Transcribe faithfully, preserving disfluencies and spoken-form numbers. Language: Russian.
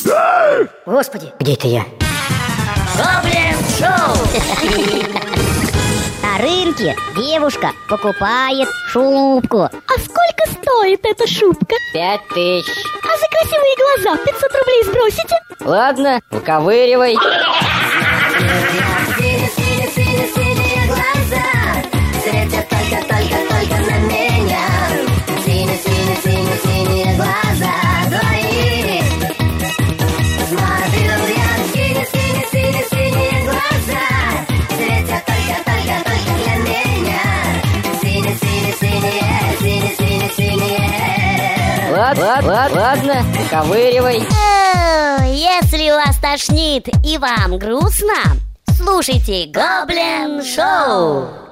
Господи, где это я? Гоблин Шоу! На рынке девушка покупает шубку. А сколько стоит эта шубка? Пять тысяч. А за красивые глаза пятьсот рублей сбросите? Ладно, выковыривай. Синие глаза светят только-только-только на меня. Синие-синие-синие-синие глаза твои. Смотрю я, синие-синие-синие глаза светят только-только-только для меня. Синие-синие-синие, синие-синие-синие. Ладно, ладно, ладно, выковыривай. Если вас тошнит и вам грустно, слушайте Гоблин Шоу.